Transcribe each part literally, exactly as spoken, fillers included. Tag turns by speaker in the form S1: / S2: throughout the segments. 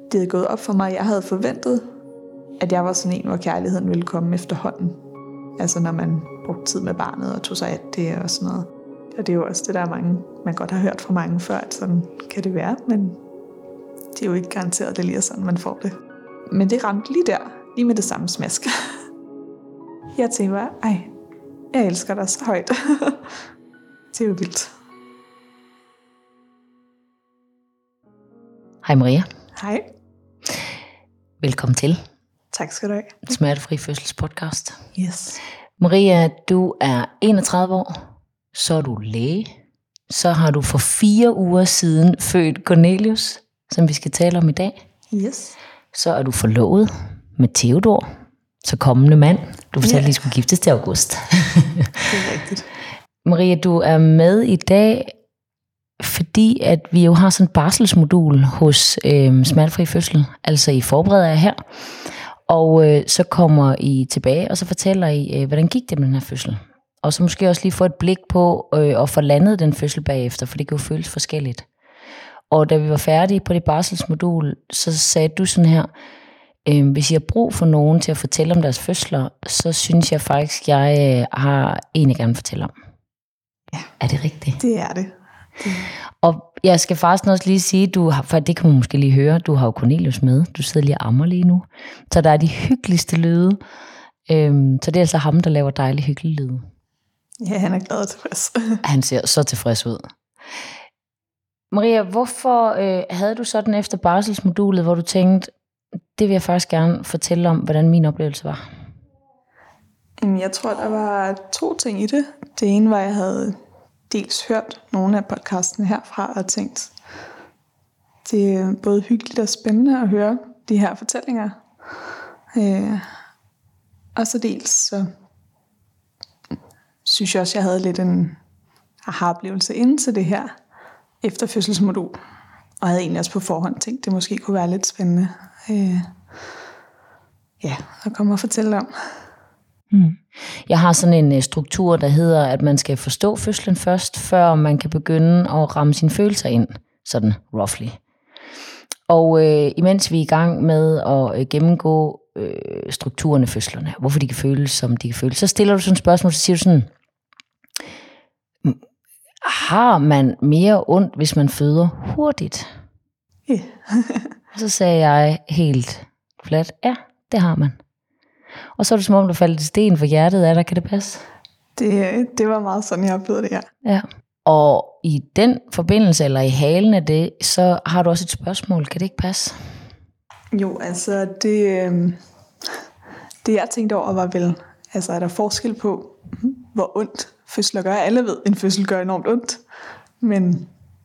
S1: det er gået op for mig. Jeg havde forventet, at jeg var sådan en, hvor kærligheden ville komme efterhånden. Altså når man brugte tid med barnet og tog sig af det og sådan noget. Og det er jo også det, der er mange, man godt har hørt fra mange før, at sådan kan det være, men det er jo ikke garanteret, at det lige er sådan, man får det. Men det ramte lige der, lige med det samme smask. Jeg tænkte bare, ej, jeg elsker dig så højt. Det er jo vildt.
S2: Hej Maria.
S1: Hej.
S2: Velkommen til.
S1: Tak skal du have.
S2: Smertefri Fødsels podcast.
S1: Yes.
S2: Maria, du er enogtredive år, så er du læge. Så har du for fire uger siden født Cornelius, som vi skal tale om i dag.
S1: Yes.
S2: Så er du forlovet med Theodor, så kommende mand. Du fortalte,
S1: Ja.
S2: at I skulle giftes til august.
S1: Det er rigtigt.
S2: Maria, du er med i dag, fordi at vi jo har sådan et barselsmodul hos øh, Smertefri Fødsel. Altså I forbereder jer her, og øh, så kommer I tilbage, og så fortæller I, øh, hvordan gik det med den her fødsel. Og så måske også lige få et blik på øh, at få landet den fødsel bagefter, for det kan jo føles forskelligt. Og da vi var færdige på det barselsmodul, så sagde du sådan her, øh, hvis I har brug for nogen til at fortælle om deres fødsler, så synes jeg faktisk, jeg øh, har en, jeg gerne vil fortælle om.
S1: Ja.
S2: Er det rigtigt?
S1: Det er det. det.
S2: Og jeg skal faktisk også lige sige, du har, for det kan man måske lige høre, du har jo Cornelius med. Du sidder lige og ammer lige nu. Så der er de hyggeligste lyde. Øhm, så det er altså ham, der laver dejlige hyggelige lyde.
S1: Ja, han er glad og tilfreds.
S2: Han ser så tilfreds ud. Maria, hvorfor øh, havde du sådan efter barselsmodulet, hvor du tænkte, det vil jeg faktisk gerne fortælle om, hvordan min oplevelse var?
S1: Jeg tror, der var to ting i det. Det ene var, at jeg havde dels hørt nogle af podcasten herfra og tænkt, det er både hyggeligt og spændende at høre de her fortællinger. Øh, og så dels så synes jeg også, jeg havde lidt en aha-oplevelse inden til det her efterfødselsmodul. Og havde egentlig også på forhånd tænkt, det måske kunne være lidt spændende. Øh, ja, at komme og fortælle om.
S2: Hmm. Jeg har sådan en struktur, der hedder, at man skal forstå fødslen først, før man kan begynde at ramme sine følelser ind, sådan roughly. Og øh, imens vi er i gang med at øh, gennemgå øh, strukturerne af fødslerne, hvorfor de kan føles, som de kan føles, så stiller du sådan et spørgsmål, så siger du sådan, har man mere ondt, hvis man føder hurtigt?
S1: Yeah.
S2: Og så sagde jeg helt flat, ja, det har man. Og så er det som om, der faldt sten for hjertet af dig. Kan det passe?
S1: Det, det var meget sådan, jeg oplevede det her.
S2: Ja. Og i den forbindelse, eller i halen af det, så har du også et spørgsmål. Kan det ikke passe?
S1: Jo, altså det, det jeg tænkte over var vel, altså er der forskel på, hvor ondt fødsler gør? Alle ved, en fødsel gør enormt ondt. Men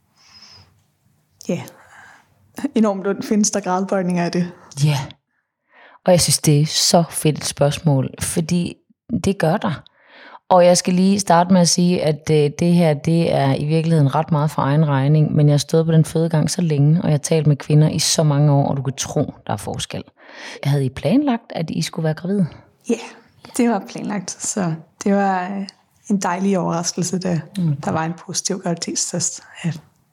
S1: ja, enormt ondt findes der gradbøjninger af det.
S2: Ja. Yeah. Og jeg synes, det er så fedt et spørgsmål, fordi det gør der. Og jeg skal lige starte med at sige, at det her, det er i virkeligheden ret meget for egen regning, men jeg har stået på den fødegang så længe, og jeg har talt med kvinder i så mange år, og du kan tro, der er forskel. Havde I planlagt, at I skulle være gravide?
S1: Ja, yeah, det var planlagt, så det var en dejlig overraskelse, da mm. der var en positiv graviditetstest. Ja.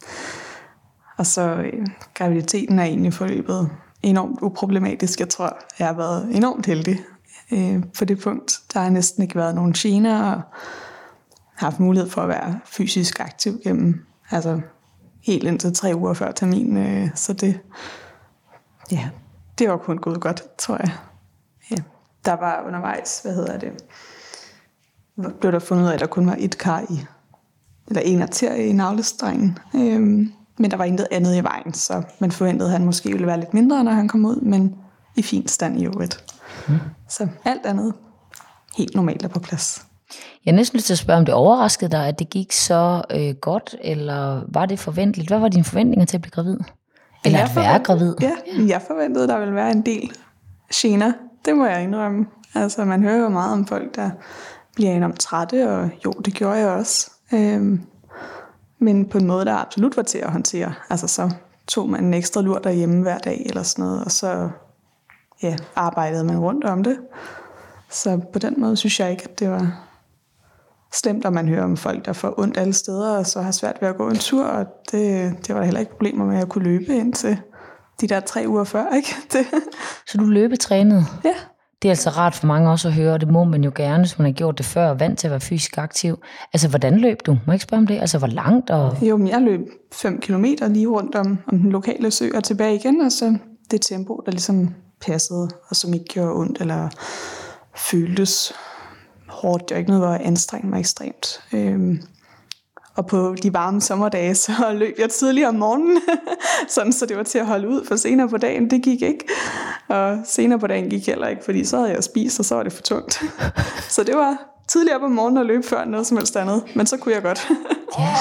S1: Og så øh, graviditeten er egentlig forløbet enormt uproblematisk. Jeg tror, jeg har været enormt heldig øh, på det punkt. Der har næsten ikke været nogen gener, og har haft mulighed for at være fysisk aktiv gennem, altså helt indtil tre uger før termin. Øh, så det, ja, det var kun gået godt, tror jeg. Ja. Der var undervejs, hvad hedder det, blev der fundet ud af, at der kun var et kar i, eller en arterie i navlestrengen. Øh, Men der var intet andet i vejen, så man forventede, at han måske ville være lidt mindre, når han kom ud, men i fin stand i øvrigt. Mm. Så alt andet helt normalt er på plads.
S2: Jeg er næsten lyst til at spørge, om det overraskede dig, at det gik så øh, godt, eller var det forventeligt? Hvad var dine forventninger til at blive gravid? Eller
S1: jeg
S2: at være gravid?
S1: Ja, jeg forventede, at der ville være en del gener. Det må jeg indrømme. Altså, man hører jo meget om folk, der bliver enormt trætte, og jo, det gjorde jeg også. Øhm, Men på en måde, der absolut var til at håndtere. Altså så tog man en ekstra lur derhjemme hver dag eller sådan noget, og så ja, arbejdede man rundt om det. Så på den måde synes jeg ikke, at det var slemt, at man hører om folk, der får ondt alle steder, og så har svært ved at gå en tur, og det, det var der heller ikke problemer med at kunne løbe ind til de der tre uger før, ikke? Det.
S2: Så du løbetrænede?
S1: Ja.
S2: Det er altså rart for mange også at høre, og det må man jo gerne, hvis man har gjort det før og vant til at være fysisk aktiv. Altså, hvordan løb du? Må jeg ikke spørge om det? Altså, hvor langt? Og...
S1: Jo, men jeg løb fem kilometer lige rundt om, om den lokale sø og tilbage igen, og så det tempo, der ligesom passede, og som ikke gjorde ondt, eller føltes hårdt. Det var ikke noget, hvor jeg anstrengte mig ekstremt. Øhm, og på de varme sommerdage, så løb jeg tidligere om morgenen, sådan så det var til at holde ud, for senere på dagen, det gik ikke. Og senere på dagen gik heller ikke, fordi så havde jeg spist, og så var det for tungt. Så det var tidligere op om morgenen at løbe før noget som helst andet, men så kunne jeg godt.
S2: Ja.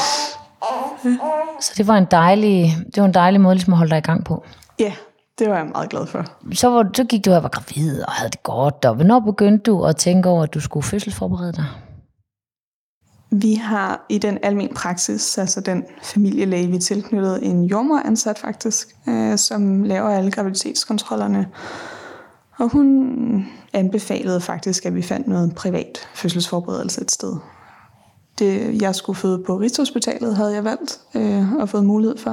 S2: Så det var en dejlig, det var en dejlig måde ligesom at holde dig i gang på.
S1: Ja, det var jeg meget glad for.
S2: Så, var, så gik du og var gravid og havde det godt, og hvornår begyndte du at tænke over, at du skulle fødselsforberede dig?
S1: Vi har i den almen praksis, altså den familielæge, vi tilknyttede en jordemoder-ansat faktisk, øh, som laver alle graviditetskontrollerne. Og hun anbefalede faktisk, at vi fandt noget privat fødselsforberedelse et sted. Det, jeg skulle føde på Rigshospitalet, havde jeg valgt øh, og fået mulighed for.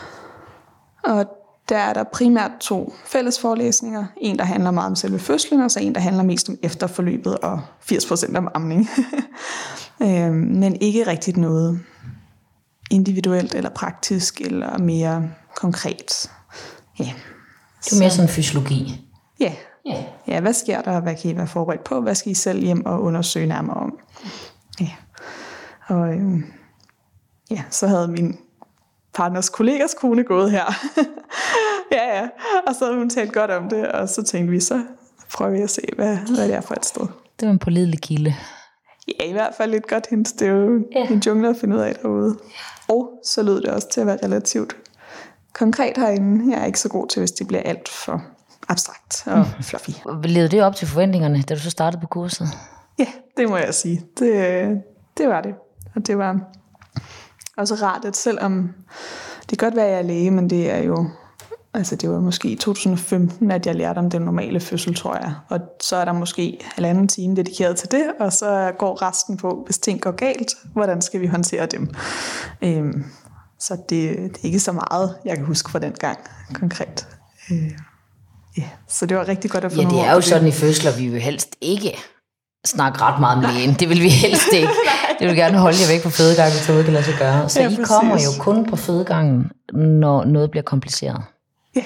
S1: Og der er der primært to fælles forelæsninger. En, der handler meget om selve fødslen, og så en, der handler mest om efterforløbet og firs procent om amning. øh, men ikke rigtigt noget individuelt eller praktisk eller mere konkret. Ja.
S2: Det er mere sådan fysiologi.
S1: Ja.
S2: Ja.
S1: Ja, hvad sker der? Hvad kan I være forberedt på? Hvad skal I selv hjem og undersøge nærmere om? Ja. Og øh, ja, så havde min partners kollegas kone gået her. ja, ja. Og så havde hun talt godt om det, og så tænkte vi, så prøver vi at se, hvad, hvad det er for et sted.
S2: Det var en pålidelig kilde.
S1: Ja, i hvert fald lidt godt hint. Det er jo ja. en jungle at finde ud af derude. Og så lød det også til at være relativt konkret herinde. Jeg er ikke så god til, hvis det bliver alt for abstrakt og mm. fluffy.
S2: Levede det op til forventningerne, da du så startede på kurset?
S1: Ja, det må jeg sige. Det, det var det. Og det var også rart, at selvom det kan godt være, at jeg er læge, men det er jo, altså det var måske i to tusind og femten, at jeg lærte om den normale fødsel, tror jeg. Og så er der måske halvanden time dedikeret til det, og så går resten på, hvis ting går galt, hvordan skal vi håndtere dem. Øhm, så det, det er ikke så meget, jeg kan huske fra den gang konkret. Øh, ja, så det var rigtig godt at få
S2: Ja, det er jo sådan i fødsler, vi vil helst ikke snakke ret meget om lægen. Det vil vi helst ikke. Det vil gerne holde jer væk på fødegangen, så det kan lade sig gøre. Så ja, I kommer jo kun på fødegangen, når noget bliver kompliceret.
S1: Ja.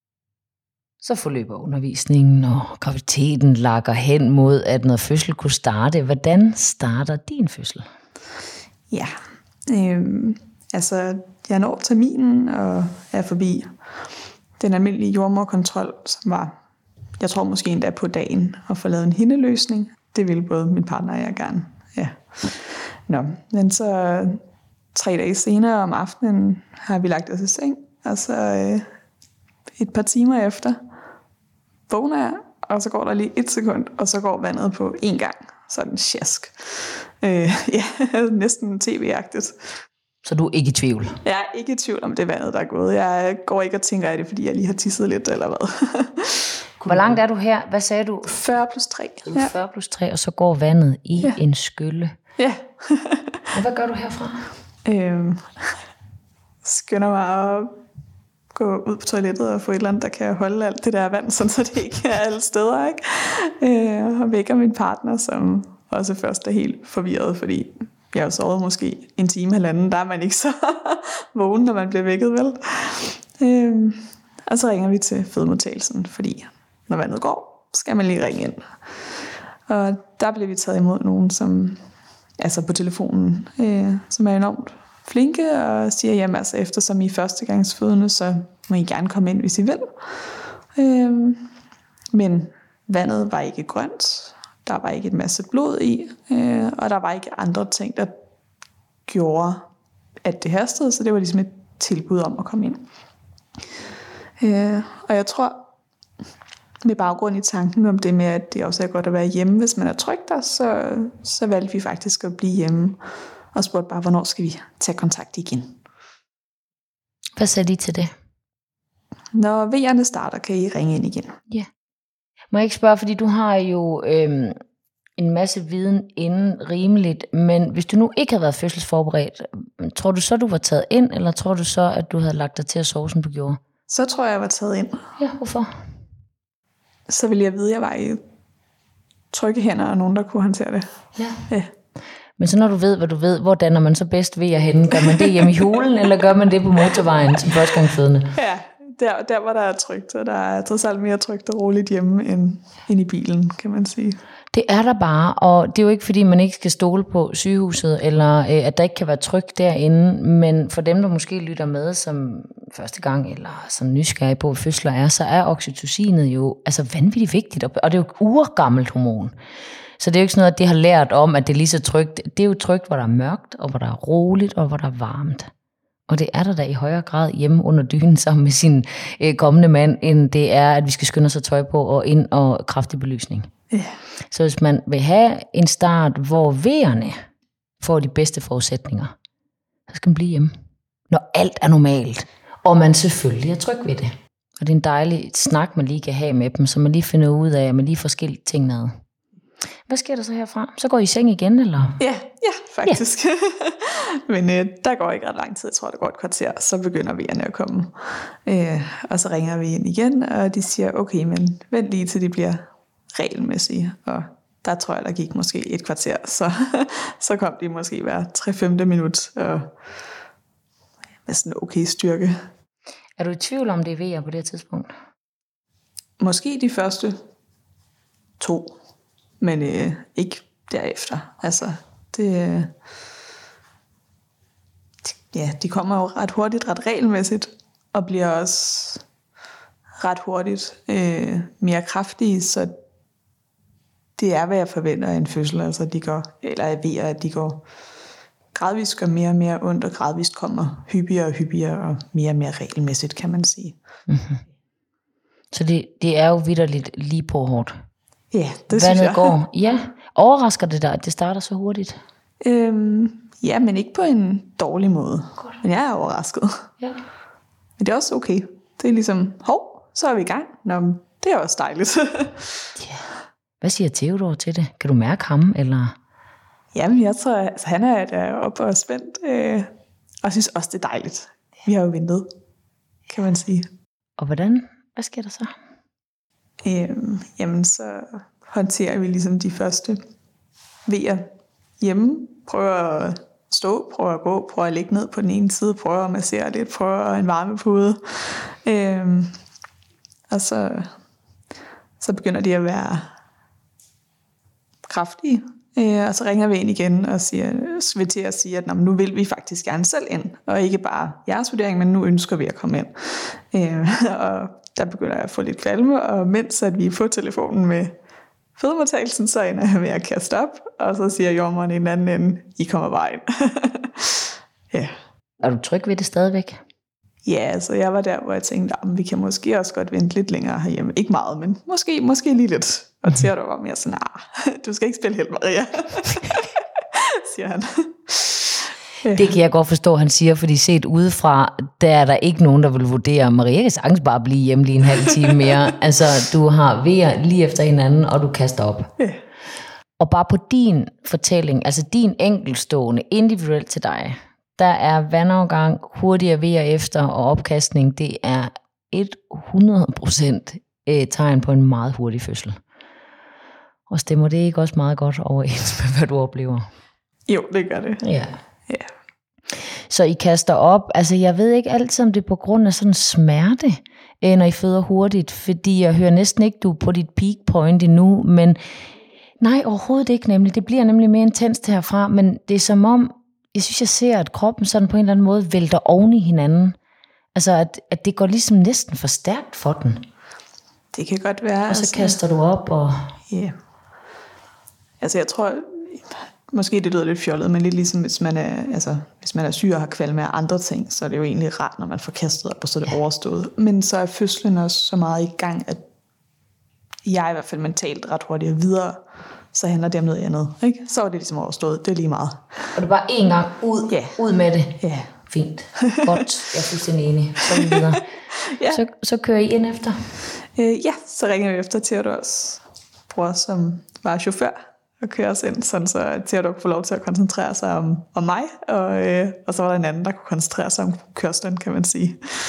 S2: Så forløber undervisningen, og graviditeten lakker hen mod, at når fødsel kunne starte. Hvordan starter din fødsel?
S1: Ja, øhm, altså jeg når terminen og er forbi den almindelige jordemoderkontrol, som var, jeg tror måske endda på dagen, og få lavet en hindeløsning. Det ville både min partner og jeg gerne. Ja. Nå, men så tre dage senere om aftenen har vi lagt os i seng, og så øh, et par timer efter vågner jeg, og så går der lige et sekund, og så går vandet på én gang. Sådan sjask. Øh, ja, næsten tv-agtigt.
S2: Så du er ikke i tvivl?
S1: Jeg er ikke i tvivl om det vandet, der er gået. Jeg går ikke og tænker af det, fordi jeg lige har tisset lidt, eller hvad.
S2: Hvor langt er du her? Hvad sagde du?
S1: fyrre plus tre.
S2: Ja. fyrre plus tre, og så går vandet i ja. en skylle.
S1: Ja.
S2: Og hvad gør du herfra?
S1: Øhm, skynder mig at gå ud på toilettet og få et eller andet, der kan holde alt det der vand, sådan så det ikke er alle steder, ikke? Øh, og vækker min partner, som også først er helt forvirret, fordi jeg har sovet måske en time, halvanden, der er man ikke så vågen, når man bliver vækket, vel? Øh, og så ringer vi til fødemodtagelsen, fordi når vandet går, skal man lige ringe ind. Og der blev vi taget imod nogen, som altså på telefonen, øh, som er enormt flinke og siger, jamen altså eftersom I er førstegangsfødende, så må I gerne komme ind, hvis I vil. Øh, men vandet var ikke grønt, der var ikke et masse blod i, øh, og der var ikke andre ting, der gjorde, at det hastede, så det var ligesom et tilbud om at komme ind. Øh, og jeg tror, med baggrund i tanken om det med, at det også er godt at være hjemme, hvis man er tryg der, så, så valgte vi faktisk at blive hjemme, og spurgte bare, hvornår skal vi tage kontakt igen.
S2: Hvad sagde de til det?
S1: Når V'erne starter, kan I ringe ind igen.
S2: Ja. Må jeg ikke spørge, fordi du har jo øhm, en masse viden inden rimeligt, men hvis du nu ikke havde været fødselsforberedt, tror du så, du var taget ind, eller tror du så, at du havde lagt dig til at sove, som du gjorde?
S1: Så tror jeg, jeg var taget ind.
S2: Ja, hvorfor?
S1: Så ville jeg vide, at jeg var i trygge hænder, og nogen, der kunne håndtere det.
S2: Ja.
S1: Ja.
S2: Men så når du ved, hvad du ved, hvor danner man så bedst ved at henne? Gør man det hjemme i hulen, eller gør man det på motorvejen som førstegangsfødende?
S1: Ja, der, der hvor der er trygt, og der er trods alt mere trygt og roligt hjemme end, end i bilen, kan man sige.
S2: Det er der bare, og det er jo ikke fordi, man ikke skal stole på sygehuset, eller øh, at der ikke kan være trygt derinde, men for dem, der måske lytter med som første gang, eller som nysgerrige på, hvad fødsler er, så er oxytocinet jo altså vanvittigt vigtigt, og det er jo et urgammelt hormon. Så det er jo ikke sådan noget, at det har lært om, at det er lige så trygt. Det er jo trygt, hvor der er mørkt, og hvor der er roligt, og hvor der er varmt. Og det er der da i højere grad hjemme under dynen sammen med sin øh, kommende mand, end det er, at vi skal skynde os at tøj på og ind og kraftig belysning.
S1: Ja.
S2: Så hvis man vil have en start, hvor vejerne får de bedste forudsætninger, så skal man blive hjemme. Når alt er normalt, og man selvfølgelig er tryg ved det. Og det er en dejlig snak, man lige kan have med dem, så man lige finder ud af, at man lige får skilt tingene ad. Hvad sker der så herfra? Så går I i seng igen, eller?
S1: Ja, ja, faktisk. Ja. Men øh, der går ikke ret lang tid, jeg tror, der går et kvarter, så begynder vejerne at komme. Øh, og så ringer vi ind igen, og de siger, okay, men vent lige til de bliver regelmæssige. Og der tror jeg, der gik måske et kvarter, så, så kom de måske hver tre femte minut, og med sådan en okay styrke.
S2: Er du i tvivl om, det er vejer på det tidspunkt?
S1: Måske de første to, men øh, ikke derefter. Altså, det, øh, ja, de kommer jo ret hurtigt, ret regelmæssigt, og bliver også ret hurtigt øh, mere kraftige, så det er, hvad jeg forventer af en fødsel. Altså, de går, eller jeg ved, at de går gradvist gør mere og mere ondt, og gradvist kommer hyppigere og hyppigere, og mere og mere regelmæssigt, kan man sige.
S2: Mm-hmm. Så det, det er jo vitterligt lige på hårdt.
S1: Ja, det
S2: Vandet
S1: synes jeg.
S2: går. Ja, overrasker det dig, at det starter så hurtigt?
S1: Øhm, ja, men ikke på en dårlig måde.
S2: Godt.
S1: Men jeg er overrasket.
S2: Ja.
S1: Men det er også okay. Det er ligesom, hov, så er vi i gang. Nå, det er også dejligt.
S2: Ja. Hvad siger Theodor til det? Kan du mærke ham, eller?
S1: Jamen, jeg tror, altså, han er der oppe og spændt, øh, og synes også, det er dejligt. Vi har jo ventet, kan man sige.
S2: Og hvordan? Hvad sker der så?
S1: Øhm, jamen, så håndterer vi ligesom de første vejer hjemme. Prøver at stå, prøver at gå, prøver at ligge ned på den ene side, prøver at massere lidt, prøver en varmepude. Øhm, og så, så begynder de at være kraftige. Øh, og så ringer vi ind igen og siger, vil til at sige, at nu vil vi faktisk gerne selv ind, og ikke bare jeres vurdering, men nu ønsker vi at komme ind. Øh, og der begynder jeg at få lidt kvalme, og mens at vi er på telefonen med fødemodtagelsen, så ender jeg med at kaste op, og så siger jordemoderen i den anden ende, I kommer bare ind. Ja.
S2: Er du tryg ved det stadigvæk?
S1: Ja, altså jeg var der, hvor jeg tænkte, at vi kan måske også godt vente lidt længere herhjemme. Ikke meget, men måske, måske lige lidt. Og Theodor var mere sådan, nah, du skal ikke spille helt, Maria, siger han.
S2: Det kan jeg godt forstå, han siger, fordi set udefra, der er der ikke nogen, der vil vurdere, Maria kan sagtens bare blive hjemme lige en halv time mere. Altså, du har vejer lige efter hinanden, og du kaster op.
S1: Ja.
S2: Og bare på din fortælling, altså din enkeltstående, individuelt til dig, der er vandafgang, hurtigere vejer efter og opkastning, det er hundrede procent tegn på en meget hurtig fødsel. Og stemmer det ikke også meget godt overens med, hvad du oplever?
S1: Jo, det gør det.
S2: Ja.
S1: Ja.
S2: Så I kaster op, altså jeg ved ikke altid, om det er på grund af sådan smerte, når I føder hurtigt, fordi jeg hører næsten ikke, du er på dit peak point endnu, men nej, overhovedet ikke nemlig. Det bliver nemlig mere intenst herfra, men det er som om, jeg synes, jeg ser, at kroppen sådan på en eller anden måde vælter oven i hinanden. Altså, at, at det går ligesom næsten for stærkt for den.
S1: Det kan godt være.
S2: Og så
S1: altså,
S2: kaster du op, og...
S1: Ja. Yeah. Altså, jeg tror, måske det lyder lidt fjollet, men lidt ligesom, hvis man er, altså, hvis man er syg og har kvalme af andre ting, så er det jo egentlig rart, når man får kastet op, og så er det ja. overstået. Men så er fødslen også så meget i gang, at jeg i hvert fald mentalt ret hurtigt videre, så handler det om noget andet. Ikke? Så er det ligesom overstået. Det er lige meget.
S2: Og det er bare én gang ud,
S1: ja.
S2: ud med det.
S1: Ja.
S2: Fint. Godt. Jeg er fuldstændig enig. Så er vi videre. ja. så, så kører I ind efter?
S1: Øh, ja, så ringer vi efter Theodors bror, som var chauffør, og kører os ind, sådan så Theodor kunne få lov til at koncentrere sig om, om mig, og, øh, og så var der en anden, der kunne koncentrere sig om kørslen, kan man sige.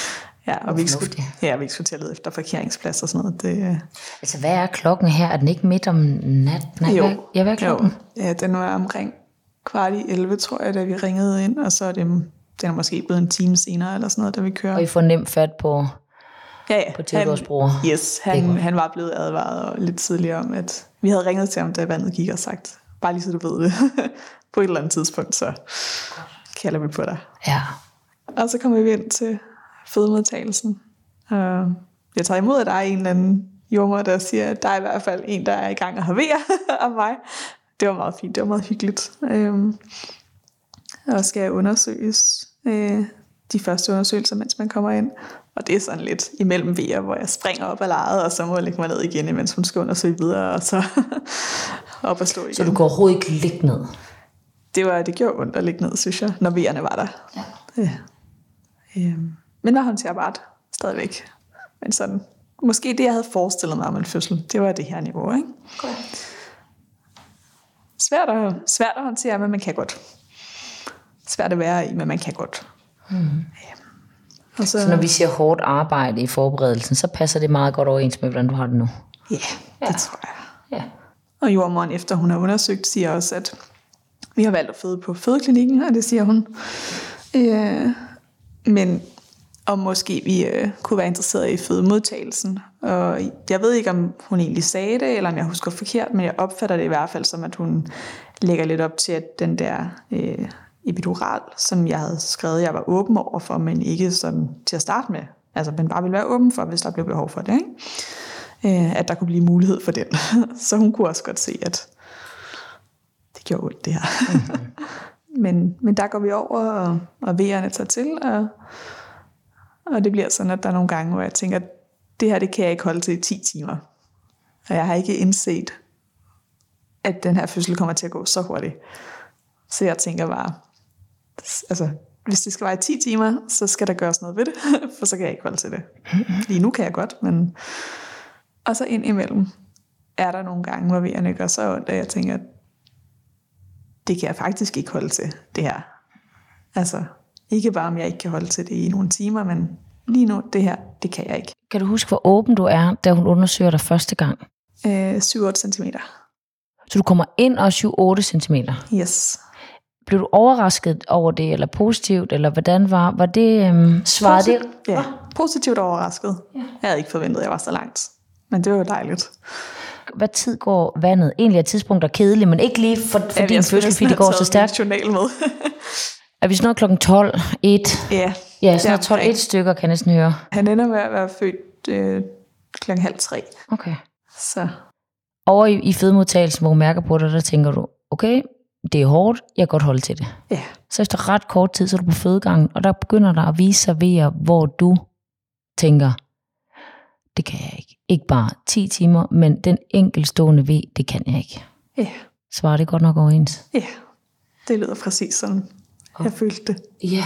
S1: Ja, og vi skulle, ja, vi skulle til at lede efter parkeringsplads og sådan noget. Det,
S2: altså, hvad er klokken her? Er den ikke midt om natten?
S1: Jo.
S2: Hvad, ja, hvad er klokken?
S1: Jo. Ja, den var omkring kvart i elleve, tror jeg, da vi ringede ind, og så er det, den er måske blevet en time senere, eller sådan noget, da vi kører.
S2: Og I får nemt fat på,
S1: ja, ja.
S2: på Theodors bror?
S1: Yes, han, han var blevet advaret lidt tidligere om, at vi havde ringet til ham, da vandet gik og sagt, bare lige så du ved det, på et eller andet tidspunkt, så kalder vi på dig.
S2: Ja.
S1: Og så kommer vi ind til fødemodtagelsen. Og jeg tager imod, at der er en eller anden jordmor, der siger, at der er i hvert fald en, der er i gang at havere af mig. Det var meget fint, det var meget hyggeligt. Øhm, og skal undersøges øh, de første undersøgelser, mens man kommer ind. Og det er sådan lidt imellem V'er, hvor jeg springer op af lejet, og så må jeg lægge mig ned igen, mens hun skal undersøge videre, og så op og stå igen.
S2: Så du går overhovedet ikke ligge ned?
S1: Det, var, det gjorde ondt at ligge ned, synes jeg, når V'erne var der.
S2: Ja.
S1: Ja. Øhm, men var håndterbart stadigvæk. Men sådan, måske det, jeg havde forestillet mig om en fødsel, det var det her niveau, ikke?
S2: Okay.
S1: Svært at, svært at håndtere, men man kan godt. Svært at være i, men man kan godt.
S2: Mm.
S1: Ja. Og så,
S2: så når vi siger hårdt arbejde i forberedelsen, så passer det meget godt overens med, hvordan du har det nu?
S1: Ja, det ja. tror jeg.
S2: Ja.
S1: Og jordmoren, efter hun har undersøgt, siger også, at vi har valgt at føde på fødeklinikken, og det siger hun. Øh, men om måske vi øh, kunne være interesseret i fødemodtagelsen. Og jeg ved ikke, om hun egentlig sagde det, eller om jeg husker forkert, men jeg opfatter det i hvert fald som, at hun lægger lidt op til, at den der øh, epidural, som jeg havde skrevet, jeg var åben over for, men ikke sådan til at starte med. Altså, men bare ville være åben for, hvis der blev behov for det, ikke? Øh, at der kunne blive mulighed for den. Så hun kunne også godt se, at det gjorde ondt, det her. Mm-hmm. men, men der går vi over, og, og V'erne tager til, og Og det bliver sådan, at der er nogle gange, hvor jeg tænker, at det her, det kan jeg ikke holde til i ti timer. Og jeg har ikke indset, at den her fødsel kommer til at gå så hurtigt. Så jeg tænker bare, altså, hvis det skal være i ti timer, så skal der gøres noget ved det, for så kan jeg ikke holde til det. Lige nu kan jeg godt, men... Og så ind imellem er der nogle gange, hvor V'erne gør så ondt, at jeg tænker, at det kan jeg faktisk ikke holde til, det her. Altså... Ikke bare, om jeg ikke kan holde til det i nogle timer, men lige nu, det her, det kan jeg ikke.
S2: Kan du huske, hvor åben du er, da hun undersøger dig første gang?
S1: Øh, syv otte centimeter.
S2: Så du kommer ind og syv otte centimeter?
S1: Yes.
S2: Blev du overrasket over det, eller positivt, eller hvordan var, var det øhm, svaret det?
S1: Ja, positivt overrasket. Ja. Jeg havde ikke forventet, at jeg var så langt. Men det var jo dejligt.
S2: Hvad tid går vandet? Egentlig er tidspunkter kedelige, men ikke lige for, for ja, din fødsel, fordi det går så stærkt.
S1: Journal med.
S2: Er vi sådan noget klokken tolv, et?
S1: Ja.
S2: Ja, sådan noget tolv, et stykker kan jeg næsten høre.
S1: Han ender med at være født øh, klokken halv tre.
S2: Okay.
S1: Så.
S2: Over i, i fødemodtagelsen, hvor du mærker på det, der tænker du, okay, det er hårdt, jeg kan godt holde til det.
S1: Ja.
S2: Så efter ret kort tid, så er du på fødegangen, og der begynder der at vise sig ved, hvor du tænker, det kan jeg ikke. Ikke bare ti timer, men den enkeltstående ved, det kan jeg ikke.
S1: Ja.
S2: Svarer det godt nok overens?
S1: Ja, det lyder præcis sådan. Jeg følte det.
S2: Ja.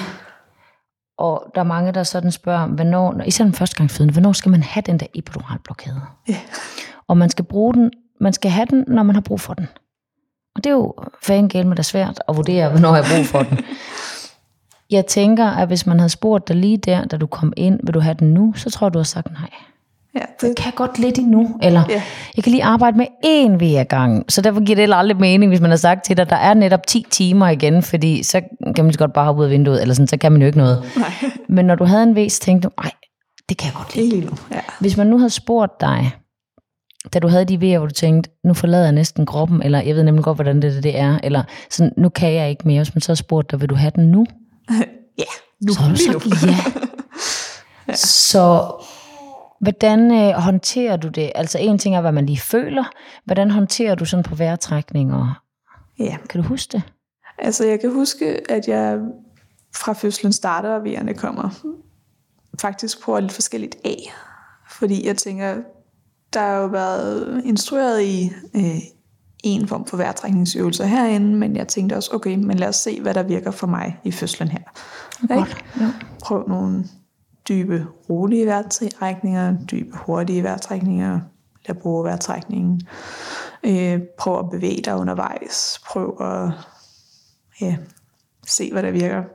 S2: Og der er mange, der sådan spørger, hvornår, især den første gang fødende, hvornår skal man have den der epiduralblokade?
S1: Ja.
S2: Og man skal bruge den, man skal have den, når man har brug for den. Og det er jo fanden med det er svært at vurdere, hvornår jeg har brug for den. Jeg tænker, at hvis man havde spurgt dig lige der, da du kom ind, vil du have den nu, så tror jeg, du har sagt nej.
S1: Ja, det
S2: jeg kan godt lidt endnu, eller
S1: ja.
S2: Jeg kan lige arbejde med én ved ad gangen, så derfor giver det aldrig mening, hvis man har sagt til dig, der er netop ti timer igen, fordi så kan man godt bare hoppe ud af vinduet, eller sådan, så kan man jo ikke noget.
S1: Nej.
S2: Men når du havde en ved, så tænkte du, nej, det kan jeg godt lide.
S1: Lige nu, ja.
S2: Hvis man nu havde spurgt dig, da du havde de vejer, hvor du tænkte, nu forlader jeg næsten kroppen, eller jeg ved nemlig godt, hvordan det, det er, eller sådan, nu kan jeg ikke mere, hvis man så havde spurgt dig, vil du have den nu?
S1: Ja, nu.
S2: Så har du sagt ja. ja. Så hvordan øh, håndterer du det? Altså en ting er, hvad man lige føler. Hvordan håndterer du sådan på vejrtrækninger?
S1: Ja.
S2: Kan du huske det?
S1: Altså jeg kan huske, at jeg fra fødslen starter, og vejerne kommer. Faktisk prøver lidt forskelligt af. Fordi jeg tænker, der har jo været instrueret i øh, en form for vejrtrækningsøvelser herinde, men jeg tænkte også, okay, men lad os se, hvad der virker for mig i fødslen her.
S2: Godt, ja.
S1: Prøv nogle dybe, rolige vejrtrækninger, dybe, hurtige vejrtrækninger, lad bruge vejrtrækningen. Øh, prøv at bevæge dig undervejs. Prøv at ja, se, hvad der virker.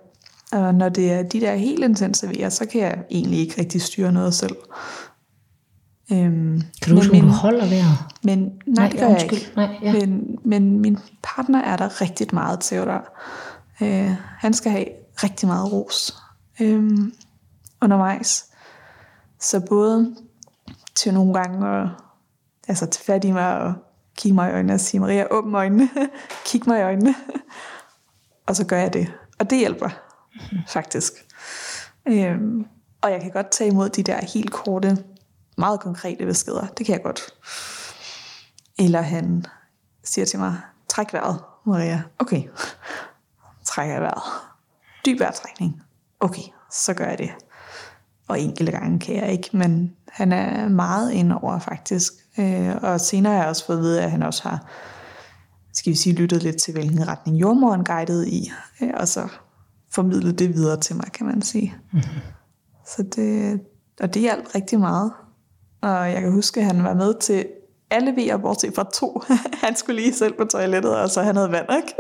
S1: Og når det er de der helt intense vejer, så kan jeg egentlig ikke rigtig styre noget selv. Øhm,
S2: kan du huske,
S1: min,
S2: du holder vejret?
S1: Men, nej,
S2: nej,
S1: det gør jeg ikke.
S2: Nej, ja.
S1: men, men min partner er der rigtig meget til der. Øh, han skal have rigtig meget ros øh, undervejs. Så både til nogle gange at altså, tage fat i mig og kigge mig i øjnene og sige, Maria, åbn øjnene, kig mig i øjnene. Og så gør jeg det. Og det hjælper, mm-hmm. faktisk. Øh, og jeg kan godt tage imod de der helt korte, meget konkrete beskeder. Det kan jeg godt. Eller han siger til mig, træk vejret, Maria. Okay, trækker jeg vejret. Dyb vejrtrækning. Okay, så gør jeg det. Og enkelte gange kan jeg ikke, men han er meget indover faktisk. Og senere har jeg også fået at vide, at han også har, skal vi sige, lyttet lidt til, hvilken retning jordmoren guidede i, og så formidlet det videre til mig, kan man sige. Mm-hmm. Så det, og det hjalp rigtig meget. Og jeg kan huske, at han var med til alle vejer, bortset fra to. Han skulle lige selv på toilettet, og så han havde vand, ikke?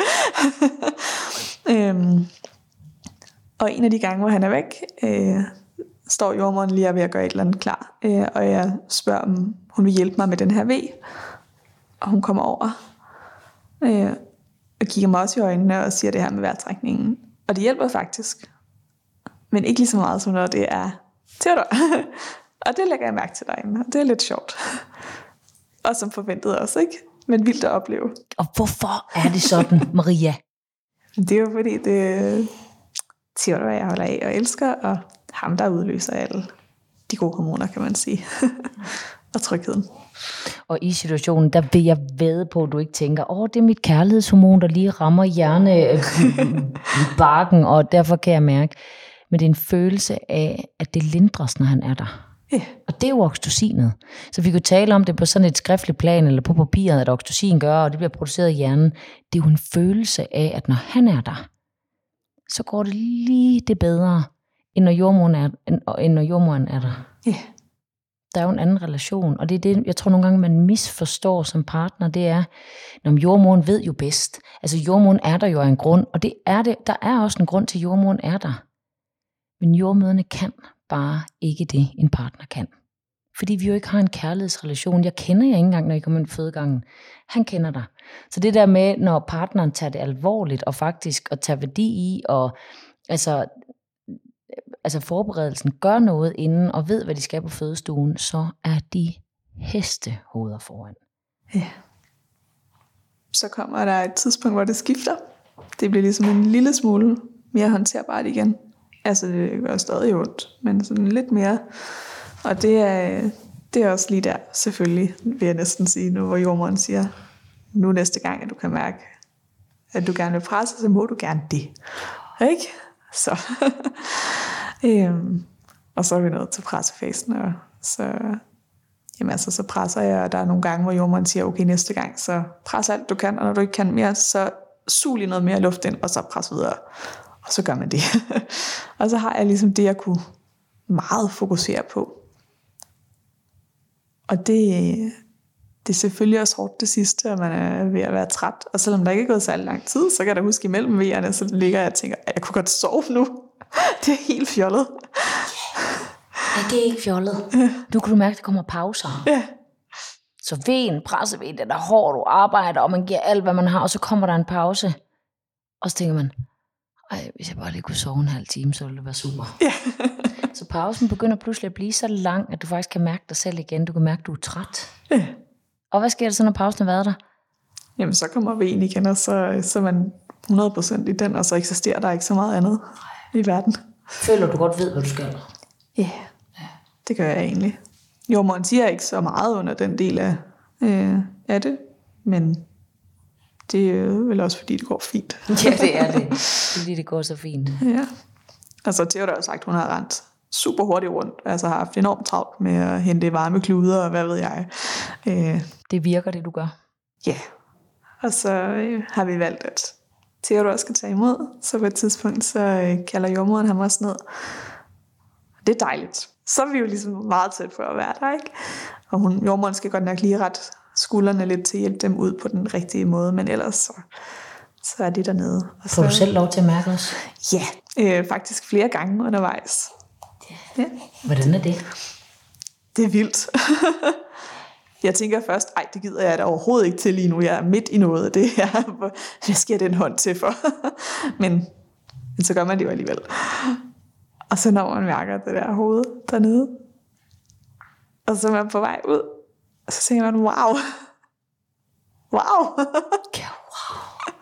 S1: øhm, og en af de gange, hvor han er væk, øh, står jordmoren lige ved at gøre et eller andet klar. Øh, og jeg spørger, om hun vil hjælpe mig med den her vej. Og hun kommer over øh, og kigger mig også i øjnene og siger det her med vejrtrækningen. Og det hjælper faktisk. Men ikke lige så meget, som når det er Theodor. Og det lægger jeg mærke til derinde, og det er lidt sjovt. Og som forventet også, ikke? Men vildt at opleve.
S2: Og hvorfor er det sådan, Maria?
S1: Det er jo fordi, det er Theodor, jeg holder af og elsker, og ham, der udløser alle de gode hormoner, kan man sige. Og trygheden.
S2: Og i situationen, der vil jeg vædde på, at du ikke tænker, åh, det er mit kærlighedshormon, der lige rammer hjernebarken, og derfor kan jeg mærke. Men det er en følelse af, at det lindres, når han er der.
S1: Yeah.
S2: Og det er jo oxytocinet. Så vi kunne tale om det på sådan et skriftligt plan, eller på papiret, at oxytocin gør, og det bliver produceret i hjernen. Det er jo en følelse af, at når han er der, så går det lige det bedre, end når jordmoren er, end når jordmoren er der.
S1: Yeah.
S2: Der er jo en anden relation, og det er det, jeg tror nogle gange, man misforstår som partner, det er, når jordmoren ved jo bedst. Altså jordmoren er der jo af en grund, og det er det, der er også en grund til, at jordmoren er der. Men jordmødrene kan bare ikke det, en partner kan. Fordi vi jo ikke har en kærlighedsrelation. Jeg kender jer ikke engang, når I kommer ind i fødegangen. Han kender dig. Så det der med, når partneren tager det alvorligt, og faktisk at tage værdi i, og altså, altså forberedelsen gør noget inden, og ved, hvad de skal på fødestuen, så er de hestehoveder foran.
S1: Ja. Så kommer der et tidspunkt, hvor det skifter. Det bliver ligesom en lille smule mere håndterbart igen. Altså, det gør stadig ondt, men sådan lidt mere. Og det er, det er også lige der, selvfølgelig, vil jeg næsten sige nu, hvor jordmoren siger, nu næste gang, at du kan mærke, at du gerne vil presse, så må du gerne det. Ikke? Så. øhm, og så er vi nået til pressefasen, og så, jamen altså, så presser jeg, og der er nogle gange, hvor jordmoren siger, okay, næste gang, så pres alt du kan, og når du ikke kan mere, så sug lige noget mere luft ind, og så pres videre. Og så gør man det. Og så har jeg ligesom det, jeg kunne meget fokusere på. Og det, det er selvfølgelig også hårdt det sidste, at man er ved at være træt. Og selvom der ikke er gået særlig lang tid, så kan jeg da huske imellem vejerne, så ligger jeg og tænker, at jeg kunne godt sove nu. Det er helt fjollet.
S2: Ja, det er ikke fjollet. Du kan du mærke, at der kommer pauser.
S1: Ja.
S2: Så vejen, pressevejen, den er hård, du arbejder, og man giver alt, hvad man har, og så kommer der en pause. Og så tænker man, ej, hvis jeg bare lige kunne sove en halv time, så ville det være super.
S1: Ja.
S2: Så pausen begynder pludselig at blive så lang, at du faktisk kan mærke dig selv igen. Du kan mærke, at du er træt.
S1: Ja.
S2: Og hvad sker der så, når pausen har været der?
S1: Jamen, så kommer vejen igen, og så, så er man hundrede procent i den, og så eksisterer der ikke så meget andet i verden.
S2: Føler du godt ved, hvad du skal?
S1: Yeah. Ja, det gør jeg egentlig. Jordmoren siger ikke så meget under den del af, øh, af det, men det er vel også, fordi det går fint.
S2: Ja, det er det. Fordi det går så fint.
S1: Ja. Altså, Theodor har sagt, hun har rendt super hurtigt rundt. Altså har haft enormt travlt med at hente varme kluder, og hvad ved jeg. Øh,
S2: det virker, det du gør.
S1: Ja. Yeah. Og så øh, har vi valgt, at Theodor skal tage imod. Så på et tidspunkt, så øh, kalder jordmoren ham også ned. Det er dejligt. Så er vi jo ligesom meget tæt på at være der, ikke? Og hun, jordmoren skal godt nok lige ret skuldrene lidt til at hjælpe dem ud på den rigtige måde, men ellers så, så er de dernede. Og
S2: Får
S1: så,
S2: du selv lov til at mærke os?
S1: Ja, øh, faktisk flere gange undervejs. Ja.
S2: Hvordan er det?
S1: Det er vildt. Jeg tænker først, ej, det gider jeg da overhovedet ikke til lige nu. Jeg er midt i noget af det her. Hvad skal jeg den hånd til for? men, men så gør man det jo alligevel. Og så når man mærker det der hoved dernede, og så er man på vej ud, og så tænker man, wow. Wow.
S2: Ja, wow.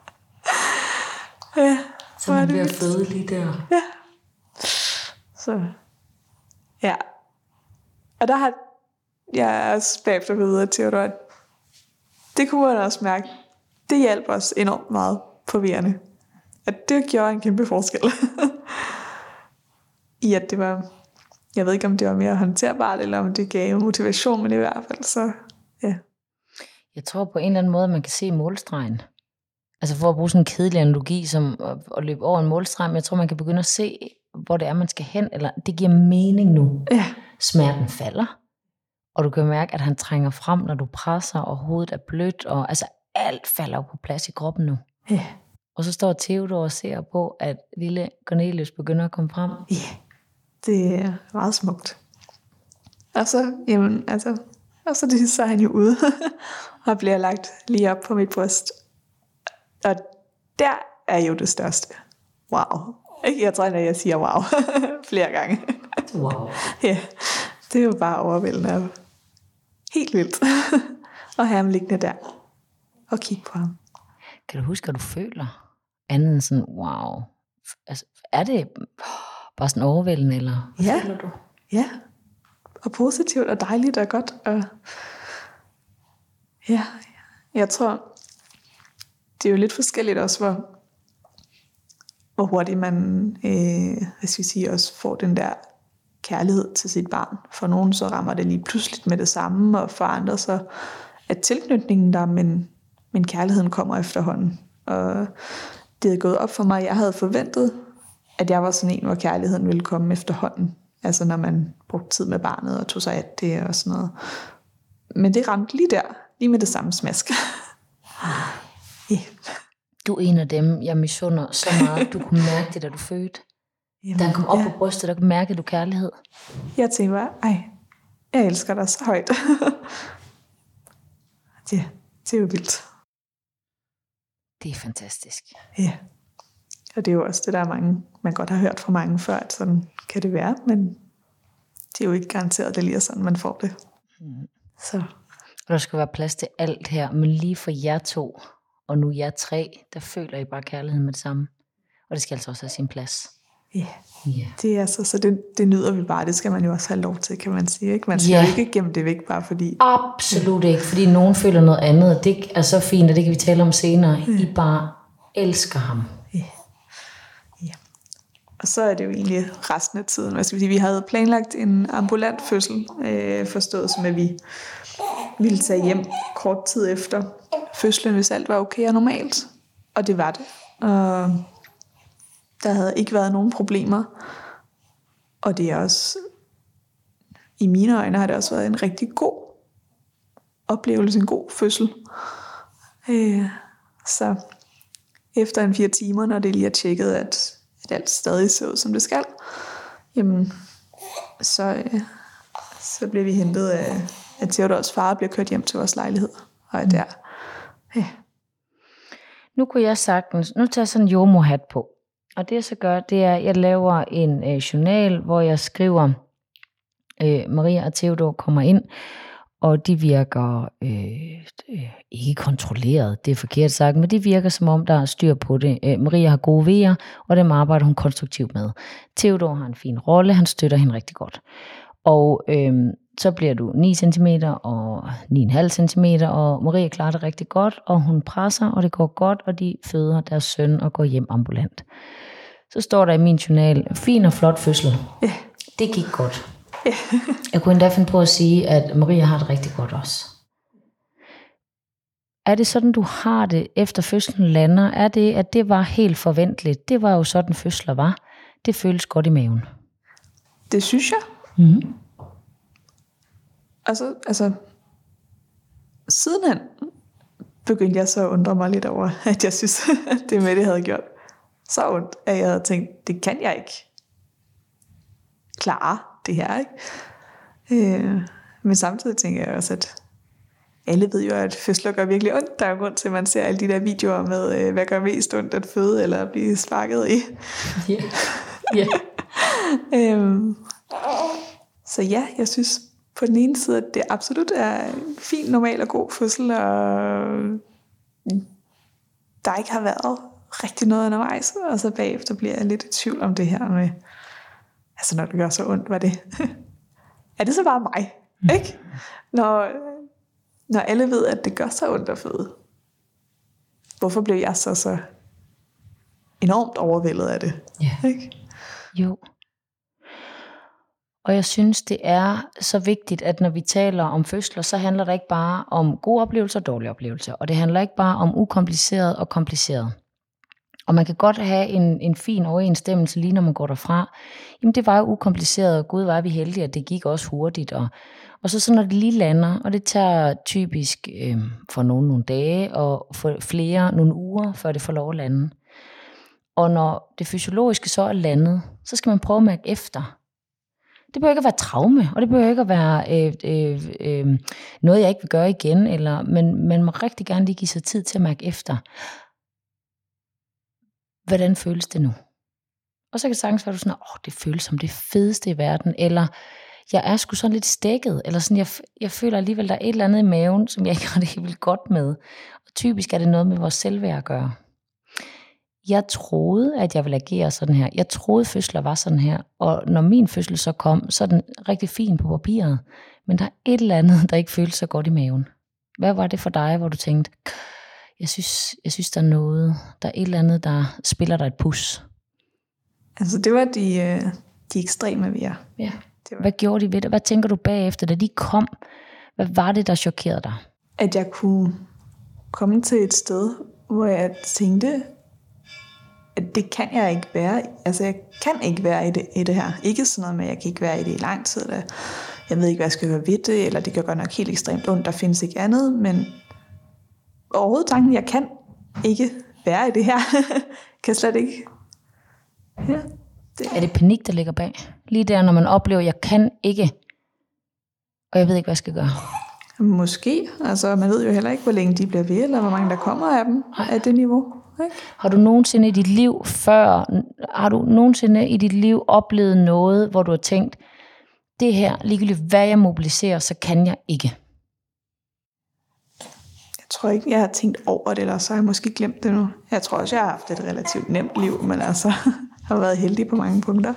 S1: Ja,
S2: så man bliver føde lige der.
S1: Ja. Så, ja. Og der har jeg også bagefter videre til, at det kunne man også mærke, det hjalp os enormt meget forvirrende. At det gjorde en kæmpe forskel. I at det var, jeg ved ikke om det var mere håndterbart, eller om det gav motivation, men i hvert fald så, ja.
S2: Jeg tror på en eller anden måde, at man kan se målstregen. Altså for at bruge sådan en kedelig analogi, som at, at løbe over en målstreg, men jeg tror, man kan begynde at se, hvor det er, man skal hen, eller det giver mening nu.
S1: Ja.
S2: Smerten falder, og du kan mærke, at han trænger frem, når du presser, og hovedet er blødt, og altså alt falder på plads i kroppen nu.
S1: Ja.
S2: Og så står Theodor og ser på, at lille Cornelius begynder at komme frem.
S1: Ja, det er meget smukt. Og så, jamen, altså, og så, det, så er han jo ude, og bliver lagt lige op på mit bryst. Og der er jo det største. Wow. Jeg tror, at jeg siger wow flere gange.
S2: Wow.
S1: Ja, det er jo bare overvældende. Helt vildt. Og have ham liggende der. Og kigge på ham.
S2: Kan du huske, hvad du føler? Andet end sådan, wow. Altså, er det bare sådan overvældende, eller hvad
S1: ja.
S2: føler du?
S1: Ja. Og positivt og dejligt og godt. Og ja, jeg tror, det er jo lidt forskelligt også, hvor, hvor hurtigt man, øh, hvad skal vi sige, også får den der kærlighed til sit barn. For nogen så rammer det lige pludselig med det samme, og for andre så er tilknytningen der, men, men kærligheden kommer efterhånden. Og det er gået op for mig, jeg havde forventet, at jeg var sådan en, hvor kærligheden ville komme efterhånden. Altså når man brugte tid med barnet og tog sig af det og sådan noget. Men det ramte lige der, lige med det samme smask. Yeah.
S2: Du er en af dem, jeg misunder så meget. Du kunne mærke det, da du fødte.
S1: Jamen,
S2: da han kom op
S1: ja.
S2: på brystet, der kunne mærke du kærlighed.
S1: Jeg tænkte bare, ej, jeg elsker dig så højt. det, det er jo vildt.
S2: Det er fantastisk.
S1: Ja, og det er jo også det, der er mange, man godt har hørt fra mange før, at sådan kan det være, men det er jo ikke garanteret, at det lige er sådan, man får det.
S2: Mm.
S1: Så.
S2: Og der skal være plads til alt her, men lige for jer to, og nu jer tre, der føler I bare kærligheden med det samme. Og det skal altså også have sin plads.
S1: Ja, yeah.
S2: yeah.
S1: det er så, så det, det nyder vi bare. Det skal man jo også have lov til, kan man sige. Ikke? Man skal
S2: yeah.
S1: jo ikke gemme det væk, bare fordi...
S2: Absolut ikke, fordi nogen føler noget andet. Det er så fint, og det kan vi tale om senere. Mm. I bare elsker ham.
S1: Ja. Yeah. Yeah. Og så er det jo egentlig resten af tiden. Hvad skal vi sige? Vi havde planlagt en ambulant fødsel, øh, forstået som at vi ville tage hjem kort tid efter fødslen, hvis alt var okay og normalt. Og det var det. Og der havde ikke været nogen problemer. Og det er også, i mine øjne har det også været en rigtig god oplevelse, en god fødsel. Øh, så efter en fire timer, når det lige er tjekket, at, at alt stadig ser ud, som det skal, jamen, så, øh, så bliver vi hentet af, at Theodors far bliver kørt hjem til vores lejlighed. Og er der. Ja.
S2: Nu kunne jeg sagtens, nu tager jeg sådan en jordmorhat på. Og det jeg så gør, det er, at jeg laver en øh, journal, hvor jeg skriver, øh, Maria og Theodor kommer ind, og de virker øh, øh, ikke kontrolleret, det er forkert sagt, men de virker som om, der er styr på det. Øh, Maria har gode vejer, og dem arbejder hun konstruktivt med. Theodor har en fin rolle, han støtter hende rigtig godt. Og øh, så bliver du ni centimeter og ni komma fem centimeter, og Maria klarer det rigtig godt, og hun presser, og det går godt, og de føder deres søn og går hjem ambulant. Så står der i min journal, fin og flot fødsel.
S1: Ja.
S2: Det gik godt.
S1: Ja.
S2: Jeg kunne endda finde på at sige, at Maria har det rigtig godt også. Er det sådan, du har det, efter fødslen lander? Er det, at det var helt forventeligt? Det var jo sådan, fødsler var. Det føles godt i maven.
S1: Det synes jeg.
S2: Mm-hmm.
S1: Altså, altså, sidenhen, begyndte jeg så at undre mig lidt over, at jeg synes, at det med det havde gjort så ondt, at jeg havde tænkt, det kan jeg ikke klare, det her, ikke? Øh, men samtidig tænker jeg også, at alle ved jo, at fødsler gør virkelig ondt. Der er jo grund til, at man ser alle de der videoer med, øh, hvad gør mest ondt, at føde eller at blive sparket i.
S2: Ja. Yeah. Yeah.
S1: øhm, så ja, jeg synes på den ene side, at det absolut er en fin, normal og god fødsel, og der ikke har været rigtig noget undervejs, og så bagefter bliver jeg lidt i tvivl om det her med, altså når det gør så ondt, var det, er det så bare mig, ikke? Når, når alle ved, at det gør så ondt at føde, hvorfor blev jeg så så enormt overvældet af det?
S2: Ja.
S1: Ikke?
S2: Jo. Og jeg synes, det er så vigtigt, at når vi taler om fødsler, så handler det ikke bare om gode oplevelser og dårlige oplevelser. Og det handler ikke bare om ukompliceret og kompliceret. Og man kan godt have en, en fin overensstemmelse lige når man går derfra. Jamen det var jo ukompliceret, og gud var vi heldige, at det gik også hurtigt. Og, og så, så når det lige lander, og det tager typisk øh, for nogle, nogle dage, og for flere nogle uger, før det får lov at lande. Og når det fysiologiske så er landet, så skal man prøve at mærke efter. Det behøver ikke at være traume, og det behøver ikke at være øh, øh, øh, noget, jeg ikke vil gøre igen, eller, men man må rigtig gerne lige give sig tid til at mærke efter. Hvordan føles det nu? Og så kan det sagtens være, at du sådan, åh, det føles som det fedeste i verden, eller jeg er sgu sådan lidt stækket, eller sådan, jeg, jeg føler alligevel, der er et eller andet i maven, som jeg ikke har det helt vildt godt med. Og typisk er det noget med vores selvværd at gøre. Jeg troede, at jeg ville agere sådan her. Jeg troede, fødsler var sådan her. Og når min fødsel så kom, så er den rigtig fin på papiret. Men der er et eller andet, der ikke føles så godt i maven. Hvad var det for dig, hvor du tænkte, jeg synes, jeg synes der er noget, der er et eller andet, der spiller dig et pus?
S1: Altså det var de, de ekstreme vejer.
S2: Ja. Var... Hvad gjorde de ved det? Hvad tænker du bagefter, da de kom? Hvad var det, der chokerede dig?
S1: At jeg kunne komme til et sted, hvor jeg tænkte, at det kan jeg ikke være. Altså jeg kan ikke være i det, i det her. Ikke sådan noget med, at jeg kan ikke være i det i lang tid. Eller jeg ved ikke, hvad jeg skal gøre ved det, eller det gør godt nok helt ekstremt ondt. Der findes ikke andet, men overhovedet tanken, jeg kan ikke være i det her. Kan slet ikke. Ja, det.
S2: Er det panik, der ligger bag? Lige der, når man oplever, at jeg kan ikke, og jeg ved ikke, hvad jeg skal gøre.
S1: Måske. Altså man ved jo heller ikke, hvor længe de bliver ved, eller hvor mange der kommer af dem af det niveau. Ikke?
S2: Har du nogensinde i dit liv før, har du nogensinde i dit liv oplevet noget, hvor du har tænkt, det her, ligegyldigt hvad jeg mobiliserer, så kan jeg ikke?
S1: Jeg tror ikke, jeg har tænkt over det, eller så har jeg måske glemt det nu. Jeg tror også, jeg har haft et relativt nemt liv, men altså har været heldig på mange punkter.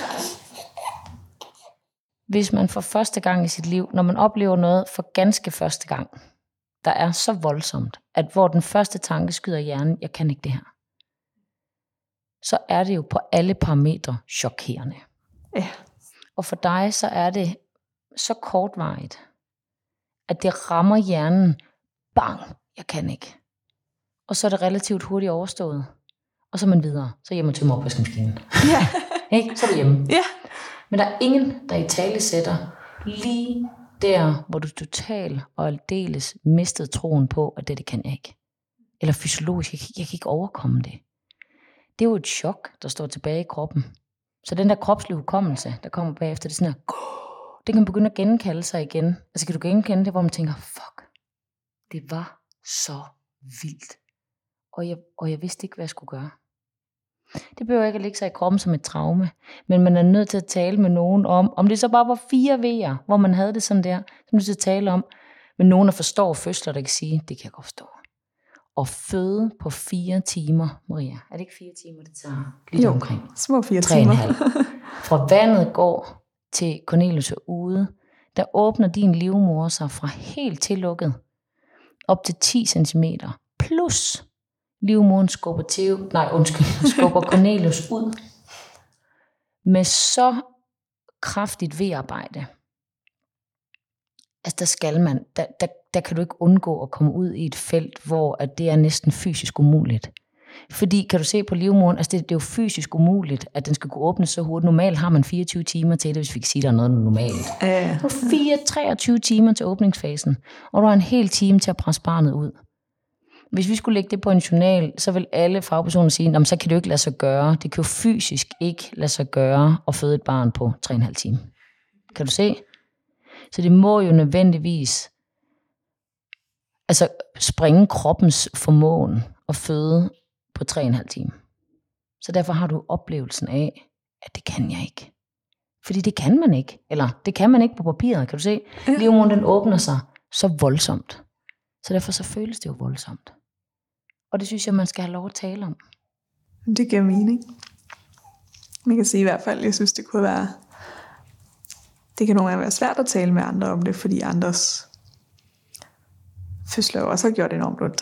S2: Hvis man for første gang i sit liv, når man oplever noget for ganske første gang, der er så voldsomt, at hvor den første tanke skyder i hjernen, jeg kan ikke det her, så er det jo på alle parametre chokerende.
S1: Ja.
S2: Og for dig, så er det så kortvarigt, at det rammer hjernen, bang, jeg kan ikke. Og så er det relativt hurtigt overstået. Og så er man videre. Så hjemme til opvaskemaskinen.
S1: Ja.
S2: Ikke? Så er du hjemme.
S1: Ja.
S2: Men der er ingen, der i tale sætter lige der, hvor du totalt og aldeles mistede troen på, at det, det kan jeg ikke. Eller fysiologisk, jeg, jeg kan ikke overkomme det. Det er jo et chok, der står tilbage i kroppen. Så den der kropslige hukommelse, der kommer bagefter, det er sådan her, det kan begynde at genkalde sig igen. Altså kan du genkende det, hvor man tænker, fuck, det var så vildt. Og jeg, og jeg vidste ikke, hvad jeg skulle gøre. Det behøver ikke at ligge sig i kroppen som et traume, men man er nødt til at tale med nogen om, om det så bare var fire vejer, hvor man havde det sådan der, så man nødt til at tale om, men nogen, der forstår fødsler, der kan sige, det kan jeg godt forstå. Og føde på fire timer, Maria, er det ikke fire timer, det tager lidt
S1: jo,
S2: omkring?
S1: Små fire
S2: tre
S1: timer.
S2: og en halv. Fra vandet går til Cornelius er ude, der åbner din livmor sig fra helt tillukket, op til ti centimeter, plus livmoren skubber til, nej undskyld, skubber Cornelius ud, med så kraftigt vedarbejde. Altså der skal man, der, der, der kan du ikke undgå at komme ud i et felt, hvor at det er næsten fysisk umuligt. Fordi kan du se på livmoderen, altså det, det er jo fysisk umuligt, at den skal kunne åbne så hurtigt. Normalt har man fireogtyve timer til det, hvis vi kan sige, der er noget normalt.
S1: Ja.
S2: Du har treogtyve timer til åbningsfasen, og du har en hel time til at presse barnet ud. Hvis vi skulle lægge det på en journal, så vil alle fagpersoner sige, så kan det jo ikke lade sig gøre. Det kan jo fysisk ikke lade sig gøre at føde et barn på tre og en halv time. Kan du se? Så det må jo nødvendigvis altså springe kroppens formåen at føde på tre og en halv time. Så derfor har du oplevelsen af, at det kan jeg ikke. Fordi det kan man ikke. Eller det kan man ikke på papiret, kan du se? Livmoderen den åbner sig så voldsomt. Så derfor så føles det jo voldsomt. Og det synes jeg, man skal have lov at tale om.
S1: Det giver mening. Man kan sige i hvert fald, jeg synes, det kunne være, det kan nogle gange være svært at tale med andre om det, fordi andres fødsler også har gjort enormt ondt.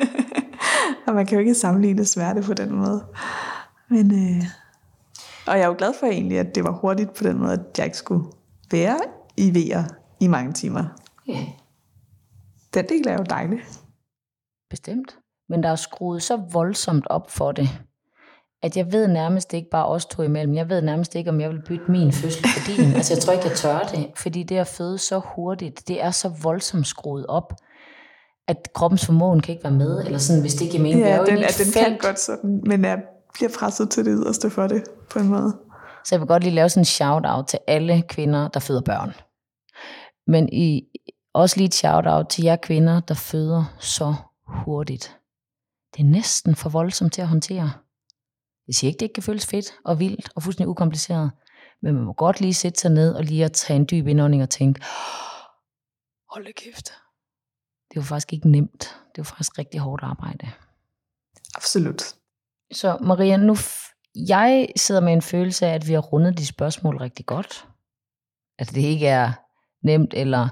S1: Og man kan jo ikke sammenligne smerte på den måde. Men, øh, og jeg er jo glad for egentlig, at det var hurtigt på den måde, at jeg ikke skulle være i vejer i mange timer.
S2: Ja.
S1: Den del er jo dejlig.
S2: Bestemt. Men der er skruet så voldsomt op for det, at jeg ved nærmest ikke bare os to imellem. Jeg ved nærmest ikke, om jeg vil bytte min fødsel for din. Altså jeg tror ikke, jeg tør det. Fordi det at føde så hurtigt, det er så voldsomt skruet op, at kroppens formåen kan ikke være med. Eller sådan, hvis det giver mening.
S1: Ja,
S2: det er jo
S1: den,
S2: et
S1: den
S2: felt.
S1: kan godt sådan, men jeg bliver presset til det yderste for det, på en måde.
S2: Så jeg vil godt lige lave sådan en shout-out til alle kvinder, der føder børn. Men i, også lige et shout-out til jer kvinder, der føder så hurtigt. Det er næsten for voldsomt til at håndtere. Jeg siger ikke, det ikke kan føles fedt og vildt og fuldstændig ukompliceret, men man må godt lige sætte sig ned og lige at tage en dyb indånding og tænke, hold da kæft. Det er jo faktisk ikke nemt. Det er jo faktisk rigtig hårdt arbejde.
S1: Absolut.
S2: Så Maria, nu f- jeg sidder med en følelse af, at vi har rundet de spørgsmål rigtig godt. At det ikke er nemt eller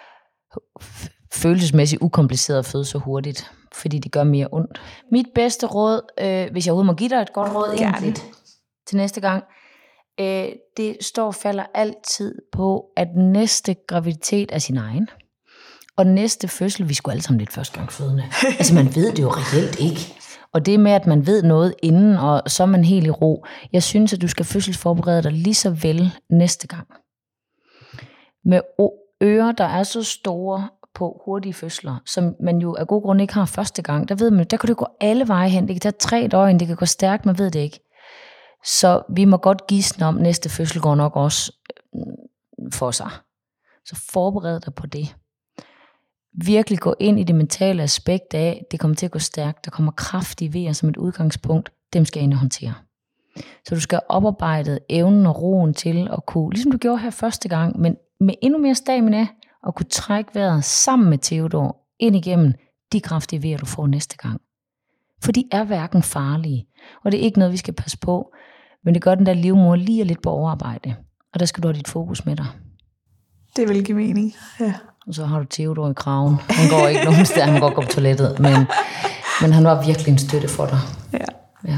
S2: følelsesmæssigt ukompliceret at føde så hurtigt, fordi det gør mere ondt. Mit bedste råd, øh, hvis jeg overhovedet må give dig et godt råd egentlig til næste gang, øh, det står og falder altid på, at næste graviditet er sin egen. Og næste fødsel, vi skulle alle sammen lidt førstegangsfødende. Altså man ved det jo reelt ikke. Og det med, at man ved noget inden, og så er man helt i ro. Jeg synes, at du skal fødselsforberede dig lige så vel næste gang. Med ører, der er så store på hurtige fødsler, som man jo af god grund ikke har første gang, der ved man, der kan det gå alle veje hen. Det kan tage tre døgn, det kan gå stærkt, man ved det ikke. Så vi må godt gisne om, næste fødsel går nok også for sig. Så forbered dig på det. Virkelig gå ind i det mentale aspekt af, det kommer til at gå stærkt, der kommer kraftige vejer som et udgangspunkt, dem skal jeg ind og håndtere. Så du skal have oparbejdet evnen og roen til at kunne, ligesom du gjorde her første gang, men med endnu mere stamina, at kunne trække vejret sammen med Theodor ind igennem de kraftige vejer, du får næste gang. For de er hverken farlige, og det er ikke noget, vi skal passe på, men det gør den der livmor lige lidt på overarbejde, og der skal du have dit fokus med dig.
S1: Det vil give mening, ja.
S2: Og så har du Theodor i kraven. Han går ikke nogen steder, han går på toilettet, men, men han var virkelig en støtte for dig.
S1: Ja.
S2: Ja.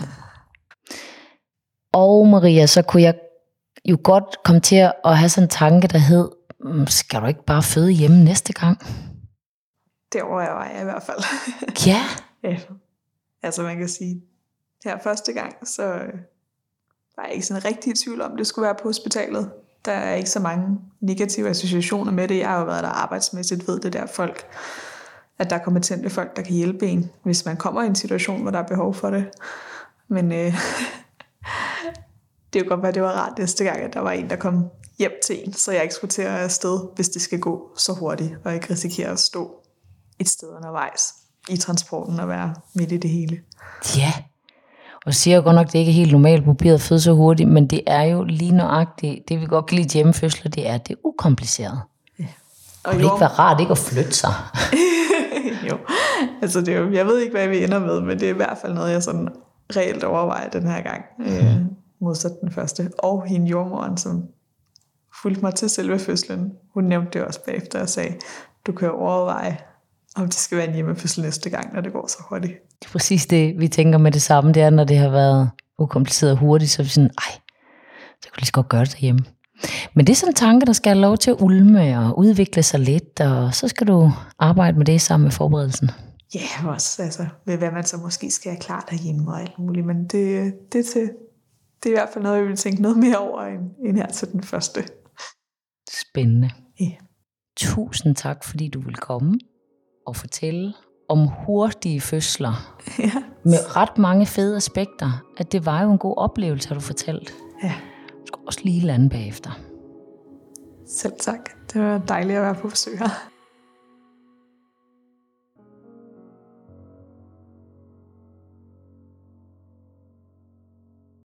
S2: Og Maria, så kunne jeg jo godt komme til at have sådan en tanke, der hed, skal du ikke bare føde hjemme næste gang?
S1: Det overvejer jeg i hvert fald.
S2: Ja.
S1: Ja. Altså man kan sige, her første gang, så var jeg ikke sådan rigtig i tvivl om, det skulle være på hospitalet. Der er ikke så mange negative associationer med det. Jeg har jo været der arbejdsmæssigt, ved det der folk, at der er kompetente folk, der kan hjælpe en, hvis man kommer i en situation, hvor der er behov for det. Men øh, det er jo godt være, det var rart næste gang, at der var en, der kom hjem til en, så jeg ikke skulle til at afsted, hvis det skal gå så hurtigt, og ikke risikere at stå et sted undervejs i transporten og være midt i det hele.
S2: Ja, og siger jo godt nok, det ikke er helt normalt på papiret at føde så hurtigt, men det er jo lige nøjagtigt, det vi godt kan lide hjemmefødsler, det er, det er ukompliceret. Ja. Og det ikke være rart ikke at flytte sig.
S1: Jo, altså det er jo, jeg ved ikke, hvad vi ender med, men det er i hvert fald noget, jeg sådan reelt overvejer den her gang, mm. øh, modsat den første. Og hende jordmoren, som fulgte mig til selve fødslen, hun nævnte det også bagefter og sagde, du kan overveje, om det skal være en hjemmefødsel næste gang, når det går så hurtigt.
S2: Det er præcis det, vi tænker med det samme, det er, når det har været ukompliceret og hurtigt, så er vi sådan, ej, så kan vi lige så godt gøre det derhjemme. Men det er sådan en tanke, der skal have lov til at ulme og udvikle sig lidt, og så skal du arbejde med det sammen med forberedelsen.
S1: Ja, også altså, ved hvad man så måske skal have klar derhjemme og alt muligt, men det, det, til, det er i hvert fald noget, jeg vil tænke noget mere over, end, end her til den første.
S2: Spændende.
S1: Ja.
S2: Tusind tak, fordi du vil komme og fortælle om hurtige fødsler,
S1: Ja.
S2: med ret mange fede aspekter, at det var jo en god oplevelse, har du fortalt.
S1: Ja.
S2: Du skal også lige lande bagefter.
S1: Selv tak. Det var dejligt at være på besøg her.